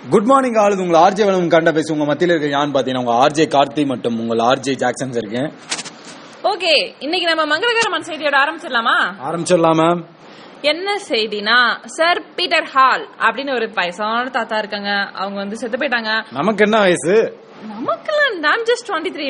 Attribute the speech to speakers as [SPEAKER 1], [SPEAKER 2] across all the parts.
[SPEAKER 1] Good morning ஆளுது உங்க RJ வேணும் கண்ட பேசி உங்க மத்தியில இருக்க யான்னு பாத்தீங்கன்னா உங்க ஆர்ஜே கார்த்தி மற்றும் உங்க ஆர்ஜே ஜாக்சன்ஸ் இருக்கேன்.
[SPEAKER 2] ஓகே, இன்னைக்கு நம்ம மங்களகரமான செய்தியோட ஆரம்பிச்சிடலாம் மேம். என்ன செய்தினா, சர் பீட்டர் ஹால் அப்படின்னு ஒரு வயசான தாத்தா இருக்காங்க. அவங்க வந்து செத்து போயிட்டாங்க.
[SPEAKER 1] நமக்கு என்ன வயசு?
[SPEAKER 2] நமக்குலாம் நான் ஜஸ்ட் 23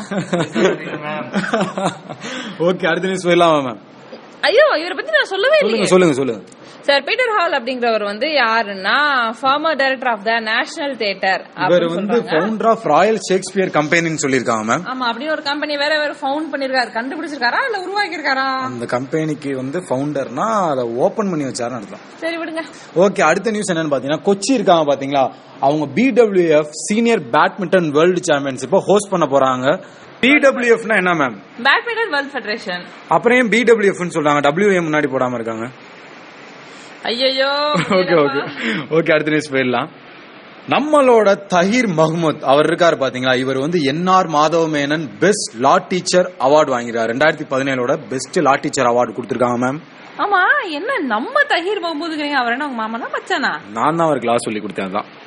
[SPEAKER 1] ஓகே, அடுத்த நியூஸ் போயிடலாமா மேம்?
[SPEAKER 2] ஐயோ, இவரை பத்தி நான் சொல்லவே இல்லை.
[SPEAKER 1] சொல்லுங்க.
[SPEAKER 2] சார் பீட்டர் ஹால் அப்படிங்கிறவர் வந்து யாருன்னா former director of the national theatre.
[SPEAKER 1] இவர் வந்து ஃபவுண்டர் ஆஃப் ராயல் ஷேக்ஸ்பியர் கம்பெனின்னு சொல்லிருக்காங்க மேம்.
[SPEAKER 2] ஆமா, அப்படி ஒரு கம்பெனி வேற ஃபவுண்ட் பண்ணிருக்காரு. கண்டுபிடிச்சிருக்காரா இல்ல உருவாக்கி இருக்காரா?
[SPEAKER 1] அந்த கம்பெனிக்கு வந்து ஃபவுண்டர்னா அதை ஓபன் பண்ணி வச்சாருன்னு அர்த்தம்.
[SPEAKER 2] சரி விடுங்க.
[SPEAKER 1] ஓகே, அடுத்த நியூஸ் என்னன்னு பாத்தீங்கன்னா, கொச்சி இருக்காங்க பாத்தீங்களா, அவங்க BWF சீனியர் பேட்மிண்டன் வேர்ல்டு சாம்பியன்ஷிப்பை ஹோஸ்ட் பண்ண போறாங்க. BWF னா என்ன மேம்?
[SPEAKER 2] Badminton world federation.
[SPEAKER 1] அப்புறம் ஏன் BWF னு சொல்றாங்க? WM முன்னாடி போடாம இருக்காங்க.
[SPEAKER 2] ஐயோ.
[SPEAKER 1] ஓகே, அடுத்த நியூஸ் போயிடலாம். நம்மளோட தஹீர் மஹ்மூத் அவர் இருக்காரு பாத்தீங்களா, இவர் வந்து NR Madhava Menon best law teacher award வாங்கிருக்காரு. 2017 பெஸ்ட் லா டீச்சர் அவார்டு கொடுத்திருக்காங்க மேம்.
[SPEAKER 2] ஆமா, என்ன நம்ம தஹீர் மஹ்மூதுங்கறீங்க? அவர் என்ன உங்க மாமனா மச்சானா?
[SPEAKER 1] நான் தான் அவருக்கு லா சொல்லி கொடுத்தேன் தான்.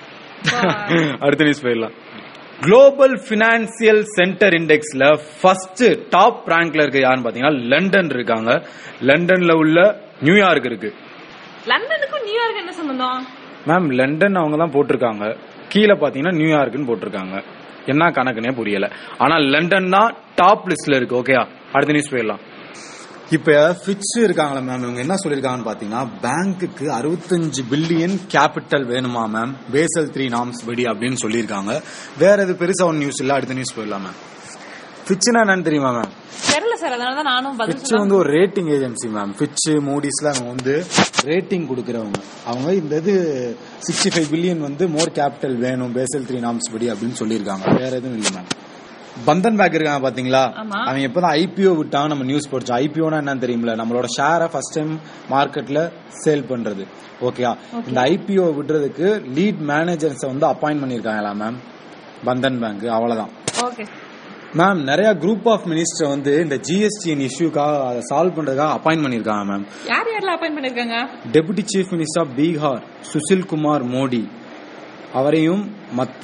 [SPEAKER 1] அடுத்த நியூஸ் போயிடலாம். குளோபல் பினான்சியல் சென்டர் இண்டெக்ஸ்ல ஃபர்ஸ்ட் டாப் ரேங்க்ல இருக்கு யாருன்னு பாத்தீங்கன்னா லண்டன் இருக்காங்க. லண்டன்ல உள்ள நியூயார்க் இருக்கு.
[SPEAKER 2] லண்டனுக்கும் நியூயார்க் என்ன சம்பந்தம்
[SPEAKER 1] மேம்? லண்டன் அவங்க தான் போட்டிருக்காங்க, கீழே பாத்தீங்கன்னா நியூயார்க்னு போட்டிருக்காங்க. என்ன கணக்குனே புரியல. ஆனா லண்டன் தான் டாப் லிஸ்ட்ல இருக்கு. ஓகே, அடுத்த நியூஸ் போயிடலாம். இப்ப ஃபிட்ச் இருக்காங்களா மேம், இவங்க என்ன சொல்லிருக்காங்கன்னு பாத்தீங்கன்னா, பேங்க்குக்கு 65 பில்லியன் கேபிட்டல் வேணுமா மேம், பேசல் 3 நார்ம்ஸ் படி அப்படின்னு சொல்லியிருக்காங்க. வேற எது பெருசா ஒன் நியூஸ் இல்ல. அடுத்த நியூஸ் போயிடலாம் மேம். ஃபிட்ச்னா என்னன்னு தெரியுமா மேம்?
[SPEAKER 2] தெரியல சார், அதனால தான் நானும் பதில்
[SPEAKER 1] ஃபிட்ச் வந்து ஒரு ரேட்டிங் ஏஜென்சி மேம். ஃபிட்ச் மூடிஸ்ல அவங்க வந்து ரேட்டிங் கொடுக்கறவங்க. அவங்க இந்த இது 65 பில்லியன் வந்து மோர் கேபிட்டல் வேணும் பேசல் 3 நார்ம்ஸ் படி அப்படின்னு சொல்லியிருக்காங்க. வேற எதுவும் இல்லை மேம். பந்தன் பேங்க் இருக்காங்க பாத்தீங்களா, அவங்க எப்பதான் IPO விட்டாங்க நம்ம நியூஸ் போடுச்சோம். IPOனா என்னன்னு தெரியுமில்ல, நம்மளோட ஷேரை ஃபர்ஸ்ட் டைம் மார்க்கெட்ல சேல் பண்றது. ஓகேயா, இந்த IPO விடுறதுக்கு லீட் மேனேஜர்ஸ் வந்து அப்பாயிண்ட் பண்ணிருக்காங்களா மேம் பந்தன் பேங்க். அவ்வளவுதான்.
[SPEAKER 2] ஓகே
[SPEAKER 1] மேம், நிறைய குரூப் ஆஃப் மினிஸ்டர் வந்து இந்த GST இஷ்யூக்காக அதை சால்வ் பண்றதுக்காக அப்பாயிண்ட் பண்ணிருக்காங்க மேம்.
[SPEAKER 2] யாரெல்லாம் அப்பாயிண்ட் பண்ணிருக்காங்க?
[SPEAKER 1] Deputy chief minister of Bihar Sushil Kumar Modi அவரையும், மத்த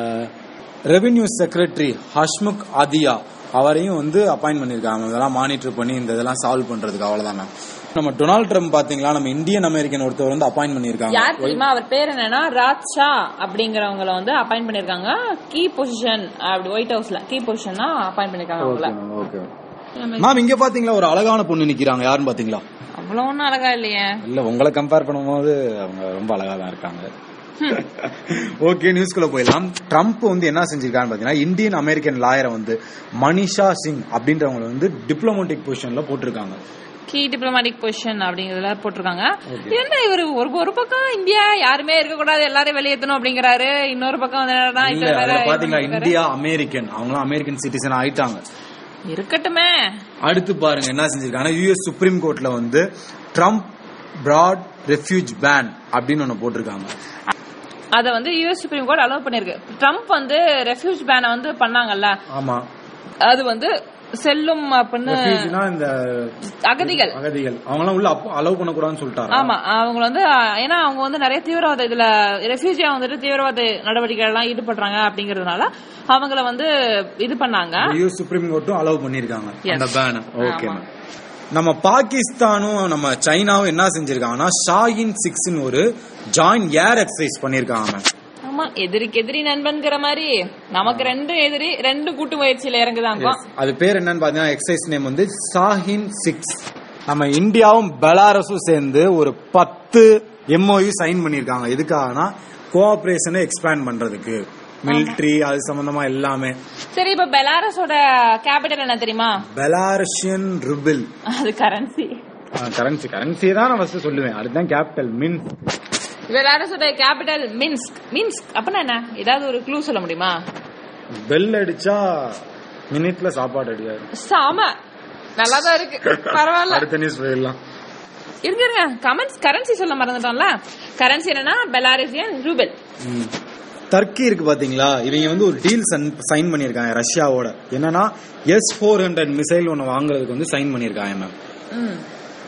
[SPEAKER 1] ரெவென்யூ செக்ரட்டரி ஹஷ்முக் ஆதியா அவரையும் வந்து அப்பாயிண்ட் பண்ணிருக்காங்க. இதெல்லாம் மானிட்டர் பண்ணி இந்த இதெல்லாம் சால்வ் பண்றதுக்கு. அவ்வளவுதான் மேம். நம்ம டொனால்ட் ட்ரம்ப் பாத்தீங்களா, நம்ம இந்தியன் அமெரிக்கன் ஒருத்தர் வந்து அப்பாயிண்ட் பண்ணிருக்காங்க.
[SPEAKER 2] யார் தெரியுமா? அவர் பேர் என்னன்னா ராஜ்ஷா அப்படிங்கறவங்கள வந்து அப்பாயிண்ட் பண்ணிருக்காங்க. கீ பொசிஷன் அப்படி ஒயிட் ஹவுஸ்ல கீ பொசிஷன் தான் அப்பாயிண்ட் பண்ணிருக்காங்க.
[SPEAKER 1] ஓகே மேம், இங்க பாத்தீங்களா ஒரு அழகான பொண்ணு நிக்கிறாங்க. யாருன்னு பாத்தீங்களா?
[SPEAKER 2] அவ்வளவு ஒன்னும் அழகா இல்லையே.
[SPEAKER 1] இல்ல, உங்களை கம்பேர் பண்ணும்போது அவங்க ரொம்ப அழகா தான் இருக்காங்க. ஓகே, நியூஸ்குள்ள போயிடலாம். ட்ரம்ப் வந்து என்ன செஞ்சிருக்கான்னு பாத்தீங்கன்னா, இந்தியன் அமெரிக்கன் லாயரை வந்து மனிஷா சிங் அப்படின்றவங்க வந்து டிப்ளமேட்டிக் பொசிஷன்ல போட்டிருக்காங்க.
[SPEAKER 2] கீ டிப்ளமேட்டிக் பொசிஷன் அப்படிங்கறதுல போட்டிருக்காங்க. என்ன இவரு ஒரு பக்கம் இந்தியா யாருமே இருக்கக்கூடாது எல்லாரையும் வெளியேற்றணும் அப்படிங்கிறாரு, இன்னொரு பக்கம்
[SPEAKER 1] பாத்தீங்கன்னா இந்தியா அமெரிக்கன், அவங்களும் அமெரிக்கன் சிட்டிசன் ஆயிட்டாங்க.
[SPEAKER 2] இருக்கட்டுமே.
[SPEAKER 1] அடுத்து பாருங்க என்ன செஞ்சிருக்காங்க, US சுப்ரீம் கோர்ட்ல வந்து ட்ரம்ப் பிராட் ரெஃப்யூஜ் பேன் அப்படின்னு ஒன்னு போட்டிருக்காங்க.
[SPEAKER 2] அத வந்து US சுப்ரீம் கோர்ட் அலோவ் பண்ணிருக்கு. ட்ரம்ப் வந்து ரெஃப்யூஜ் பேனை வந்து பண்ணாங்கல்ல.
[SPEAKER 1] ஆமா, அது
[SPEAKER 2] வந்து செல்லும் அப்படின்னு
[SPEAKER 1] இந்த
[SPEAKER 2] அகதிகள்
[SPEAKER 1] அவங்களாம் உள்ள அலோவ் பண்ண கூடாதுன்னு சொல்லிட்டாங்க.
[SPEAKER 2] ஆமா, அவங்க வந்து ஏன்னா அவங்க வந்து நிறைய தீவிரவாத இதுல ரெஃப்யூஜியா வந்துட்டு தீவிரவாத நடவடிக்கைகள் எல்லாம் ஈடுபடுறாங்க அப்படிங்கறதுனால அவங்கள வந்து இது பண்ணாங்க.
[SPEAKER 1] US சுப்ரீம் கோர்ட்டும் அலோவ் பண்ணிருக்காங்க அந்த பேன். ஓகே, நம்ம பாகிஸ்தானும் நம்ம சைனாவும் என்ன செஞ்சிருக்காங்கன்னா, ஷாஹின் 6 ஒரு ஜாயிண்ட் ஏர் எக்ஸசைஸ் பண்ணிருக்காங்க.
[SPEAKER 2] ஆமா, எதிரிக்கு எதிரி நண்பன்கிற மாதிரி நமக்கு 2 எதிரி 2 கூட்டு முயற்சியில இறங்குதாங்க.
[SPEAKER 1] அது பேர் என்னன்னு பாத்தீங்கன்னா, எக்ஸசைஸ் நேம் வந்து ஷாஹின் 6. நம்ம இந்தியாவும் பெலாரஸும் சேர்ந்து ஒரு 10 MOU சைன் பண்ணிருக்காங்க. எதுக்காகனா கோஆபரேஷனை எக்ஸ்பேண்ட் பண்றதுக்கு, மிலிட்டரி அது சம்பந்தமா எல்லாமே. சரி,
[SPEAKER 2] இப்ப பெலாரஸோட கேபிட்டல் என்ன தெரியுமா?
[SPEAKER 1] பெலாரஷியன் ரூபிள்.
[SPEAKER 2] அது கரன்சி
[SPEAKER 1] தான் நான் ஃபர்ஸ்ட் சொல்லுவேன். அதுதான் கேபிட்டல் மின்ஸ்க்.
[SPEAKER 2] பெலாரஸோட கேபிட்டல் மின்ஸ்க். அப்பனா என்ன, ஏதாவது ஒரு க்ளூ சொல்ல முடியுமா?
[SPEAKER 1] பெல் அடிச்சா மினிட்ல சாப்பாடு அடியாது.
[SPEAKER 2] சாம நல்லாதான் இருக்கு, பரவாயில்ல.
[SPEAKER 1] அடுத்த நியூஸ் போயிடலாம்.
[SPEAKER 2] இருங்க, கரன்சி சொல்ல மறந்துட்டோம்ல. கரன்சி என்னன்னா பெலாரசியன் ரூபிள்.
[SPEAKER 1] டர்க்கி இருக்கு பாத்தீங்களா, இவங்க வந்து ஒரு டீல் சைன் பண்ணிருக்காங்க ரஷ்யாவோட. என்னன்னா S-400 மிசைல் ஒன்னு வாங்குறதுக்கு வந்து சைன் பண்ணிருக்காங்க மேம்.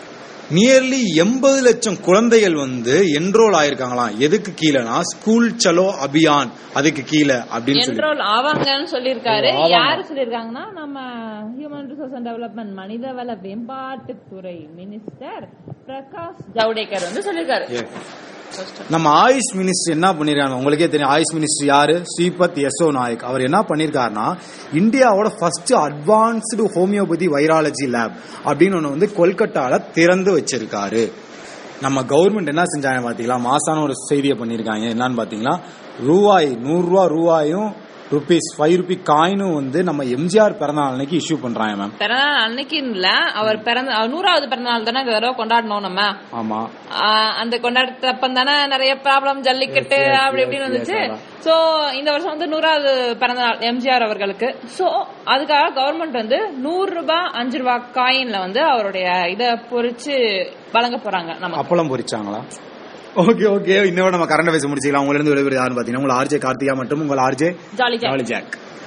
[SPEAKER 1] நியர்லி 80 லட்சம் குழந்தைகள் வந்து என்ரோல் ஆயிருக்காங்களாம். எதுக்கு கீழனா ஸ்கூல் சலோ அபியான் அதுக்கு கீழே அப்படின்னு
[SPEAKER 2] என்ரோல் ஆவாங்கன்னு சொல்லியிருக்காரு. யாரு சொல்லியிருக்காங்கன்னா நம்ம ஹியூமன் ரிசோர்ஸ் அண்ட் டெவலப்மெண்ட் மனிதவள மேம்பாட்டுத்துறை மினிஸ்டர் பிரகாஷ் ஜவடேகர் வந்து சொல்லியிருக்காரு.
[SPEAKER 1] நம்ம ஆயுஷ் மினிஸ்டர் என்ன பண்ணிருக்காங்க உங்களுக்கே தெரியும். ஆயுஷ் மினிஸ்டர் யாரு? ஸ்ரீபத் யசோ நாயக். அவர் என்ன பண்ணிருக்காருன்னா இந்தியாவோட first advanced homeopathy virology lab அப்படின்னு ஒண்ணு வந்து கொல்கட்டால திறந்து வச்சிருக்காரு. நம்ம கவர்மெண்ட் என்ன செஞ்சாங்க பாத்தீங்களா, மாசான ஒரு செய்தியை பண்ணிருக்காங்க. என்னன்னு பாத்தீங்களா, ரூபாய் 100 ரூபாய் ரூபாயும் ருபீஸ் 5 ரூபி காயினும் வந்து நம்ம எம்ஜிஆர் பிறந்தநாள் அன்னைக்கு இஷ்யூ பண்றாங்க மேம்.
[SPEAKER 2] பிறந்தநாள் அன்னைக்கு இல்ல, அவர் 100வது பிறந்தநாள் தானே இந்த தடவை கொண்டாடணும் நம்ம.
[SPEAKER 1] ஆமா,
[SPEAKER 2] அந்த கொண்டாடத்தப்ப தானே நிறைய ப்ராப்ளம், ஜல்லிக்கட்டு அப்படி இப்படின்னு வந்துச்சு. சோ இந்த வருஷம் வந்து 100வது பிறந்தநாள் எம்ஜிஆர் அவர்களுக்கு. சோ அதுக்காக கவர்மெண்ட் வந்து 100 ரூபாய் 5 ரூபாய் காயின்ல வந்து அவருடைய இத பொறிச்சு வழங்க போறாங்க. நம்ம
[SPEAKER 1] அப்பளம் பொறிச்சாங்களா? ஓகே இன்னோட நம்ம கரண்ட் பேச முடிச்சுக்கலாம். உங்க இருந்து விளையாடு யாருன்னு பாத்தீங்கன்னா உங்களை ஆர்ஜே கார்த்திகா மற்றும் உங்கள் ஆர்ஜே ஜாலி ஜாக்.